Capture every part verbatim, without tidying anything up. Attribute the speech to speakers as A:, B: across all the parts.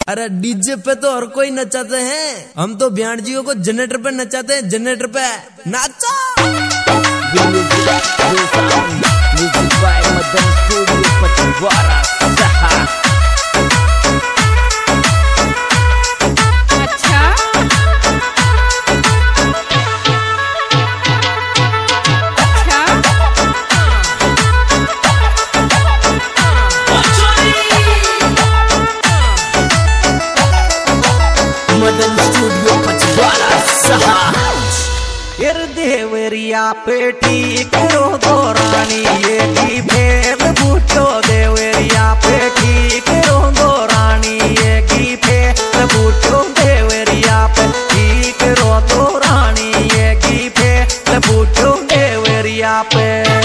A: अरे डीजे पे तो और कोई नचाते हैं, हम तो ब्याणजियों को जनरेटर पे नचाते हैं। जनरेटर पे नाचो।
B: देवरिया पे ठीक रो दो रानी ये की फेर बूटो। देवरिया पे ठीक रो दो रानी ये की फेर बूटो। देवरिया पे ठीक रो दो रानी ये की फेर बूटो। देवरिया पे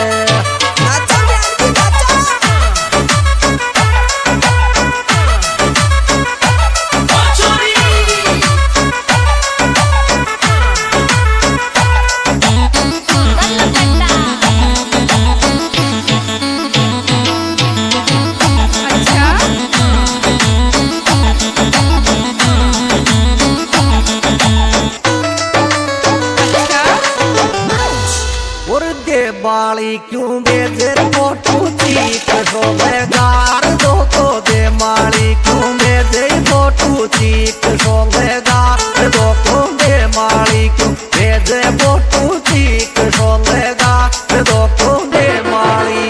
B: बाली क्यों बेजर फोटो चीक सोलेगार दो को दे माली क्यों बेजे फोटो चीक सोलेगार दो को दे माली क्यों बेजे फोटो चीक सोलेगार दो को दे माली।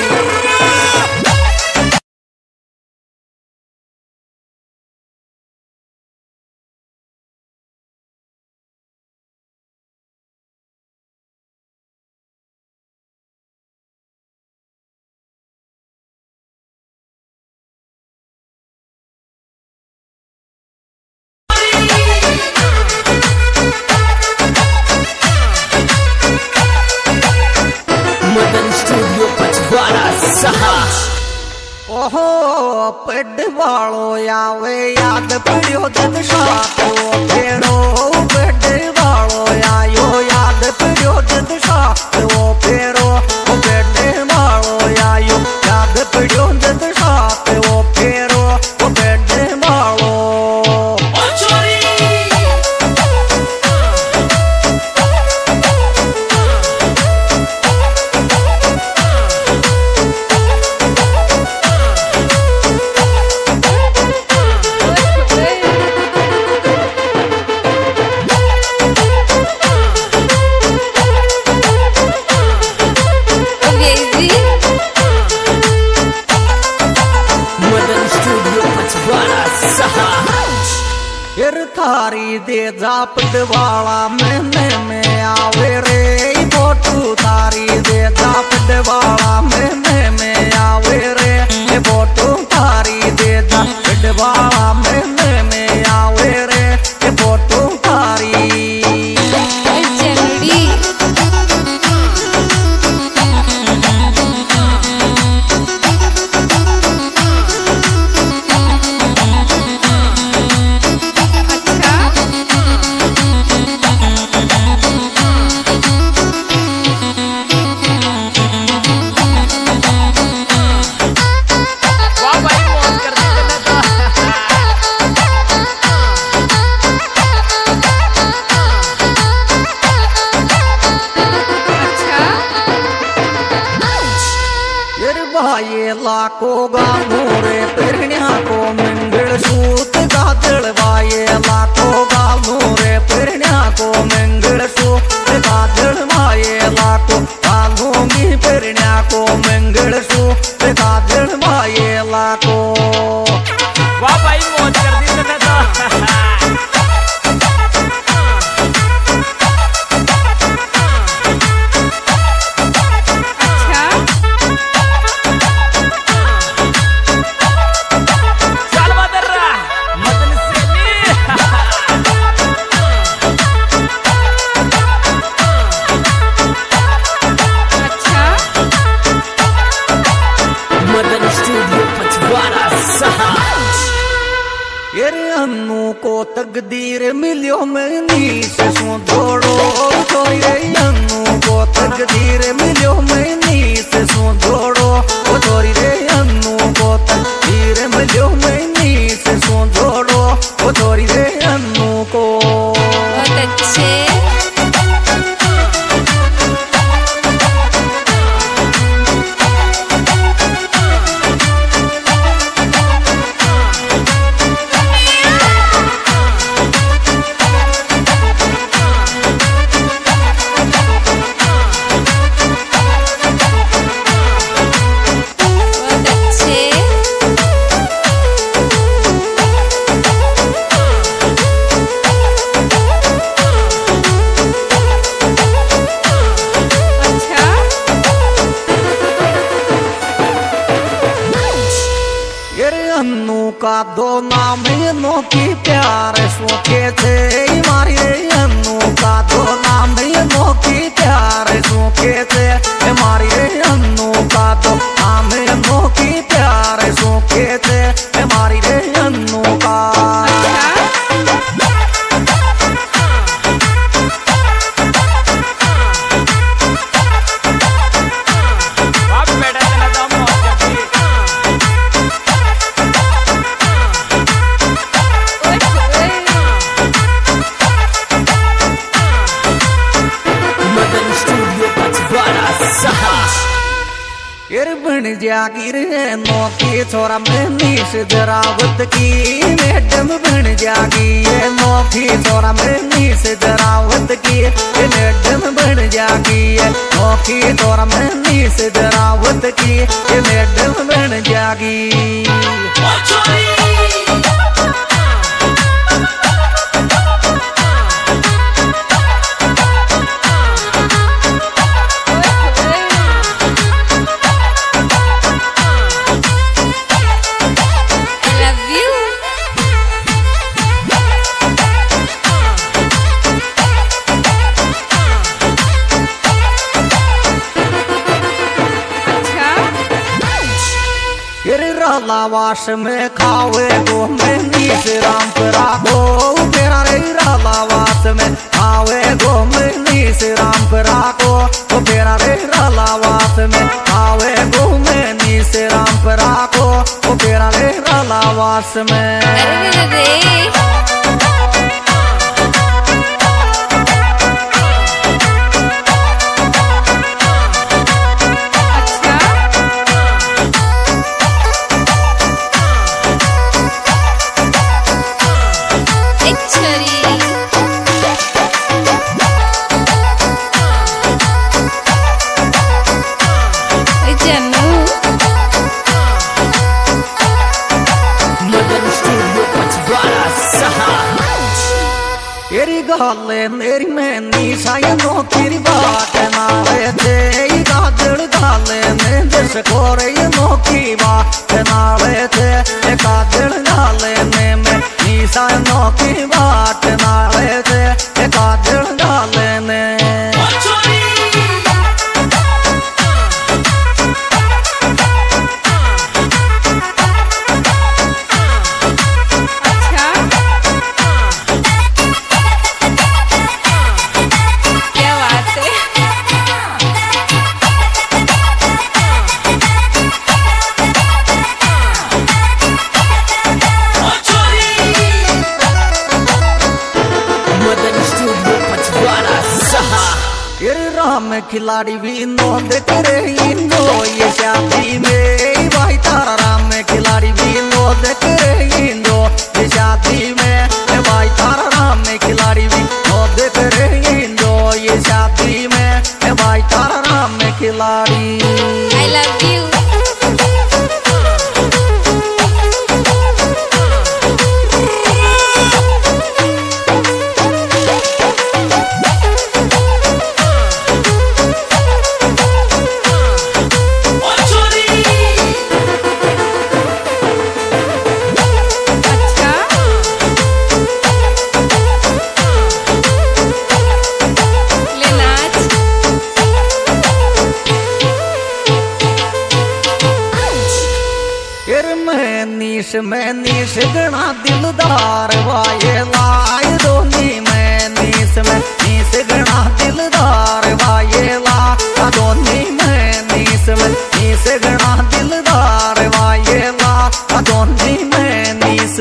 B: ओहो पेड़ वालो आवे याद पड़ियो जद सातो फेरो। पेड़ वालो आयो याद पड़ियो जद सातो फेरो। पेड़ वालो आयो याद पड़ियो जद सातो फेरो। पेड़ वालो थारी दे जापद वाला महीने में आवे रे फोटू। थारी दे जापद वाला महीने में आवे रे फोटू। थारी दे जापद वाला महीने में आवे रे फोटू। थारी ये लाखों गानों रे पिरण्या को मंगल सूत गाजल वाये। लाखों गानों रे पिरण्या को मंगल सूत गाजल वाये। लाखों गानों की पिरण्या को मंगल सूत गाजल वाये। लाखों वाह भाई मौज कर दी तुमने तो। अन्नू को तकदीर मिलियो मैनी से सो जोड़ो। छोरी रे अन्नू को तकदीर मिलियो मैनी से सो जोड़ो। छोरी रे अन्नू को तकदीर मिलियो मैनी से सो जोड़ो। ये नोकी प्यार सोखे थे मारी अन्नू का तो नाम ये नोकी प्यार सोखे थे मारी अन्नू का तो नाम ये नोकी प्यार सोखे थे मारी अन्नू का। बन जागीर नौकी छोरा में नीस जरावत की मैडम बन जागी ये नौकी छोरा में नीस जरावत की मैडम बन जागी ये नौकी छोरा में नीस जरावत की मैडम बन जागी। लावास में खावे गो में नीस राम परा गो तेरा रे लावास में खावे गो में नीस राम परा गो तेरा रे लावास में खावे गो में नीस राम परा गो तेरा रे लावास में। गाले मेरी में निशाया नो तेरी बात ना थे गाजड़ गाले ने दस कोरे नो की बात ना थे गाजड़ गाले ने में निशाया नो की बात ना थे गाजड़ गाले ने। में खिलाड़ी भी नो देख रही नो ये शादी में भाई तारा राम में खिलाड़ी भी नो देख रही नो ये शादी में भाई तारा राम में खिलाड़ी भी नो देख रही नो ये शादी में भाई तारा राम में खिलाड़ी। I love you। नीस में नीस गणा दिलदार वाये लाई दोनी में नीस में नीस गणा दिलदार वाये ला दोनी में नीस में नीस गणा दिलदार वाये ला दोनी में नीस।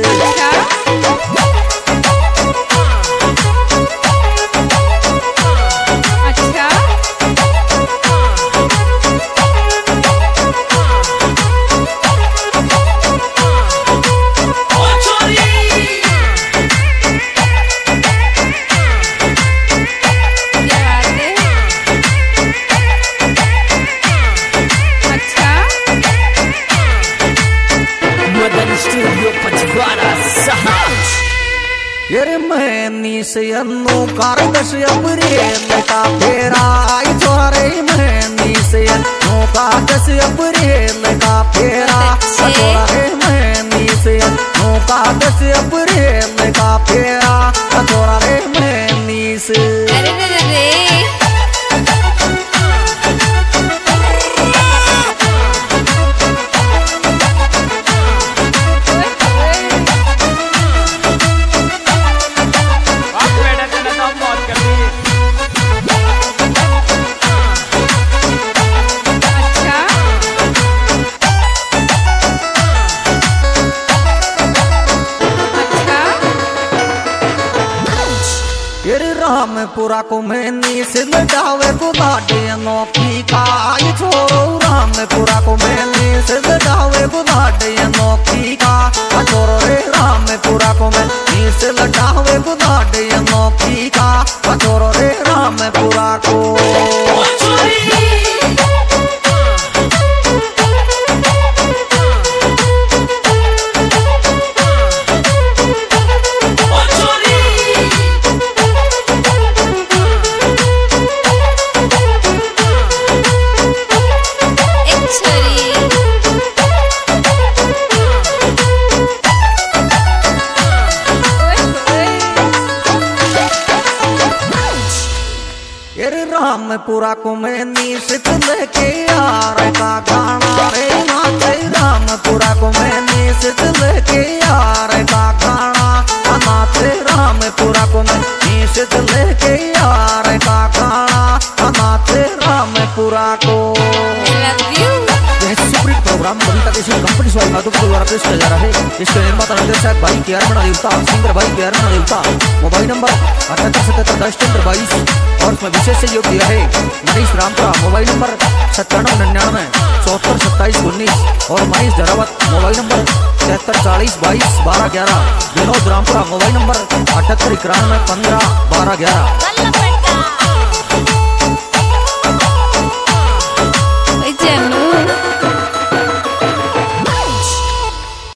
B: यार मैं नीस अन्नू कार दस अप्रैल का फेरा छोरा रे मैं नीस अन्नू का दस अप्रैल का फेरा छोरा रे मैं नीस नौका दस अप्रैल का फेरा छोरा रे मैं नीस।
C: अरे रे रे रे
B: रामपुरा को मैंने से लटावे को लाडे नौकी का आई छोरो रामपुरा को मैंने से लटावे को लाडे नौकी का छोरो रे रामपुरा को मैंने से लटावे को लाडे नौकी का छोरो रे रामपुरा को। रामपुरा को मैंने सित लेके यार का गाना रे नाचे रामपुरा को मैंने सित लेके यार का गाना नाचे रामपुरा को मैंने सित लेके यार का गाना नाचे रामपुरा को। सुप्रीत प्रोग्राम अभी तक इसी कंपनी स्वामी माधव के द्वारा पेश किया जा रहा है। इसके निर्माता निर्देशक भाई के अरमना देवता, सिंगर भाई के अरमना देवता। मोबाइल नंबर अठहत्तर सतहत्तर दस चंद्र बाईस और इसमें विशेष सहयोग दिया है मनीष रामपुरा। मोबाइल नंबर सत्तानवे निन्यानवे चौहत्तर सत्ताईस उन्नीस और मनीष धरावत। मोबाइल नंबर तिहत्तर चालीस बाईस बारह ग्यारह। विनोद रामपुरा। मोबाइल नंबर अठहत्तर इक्यानवे पंद्रह बारह ग्यारह।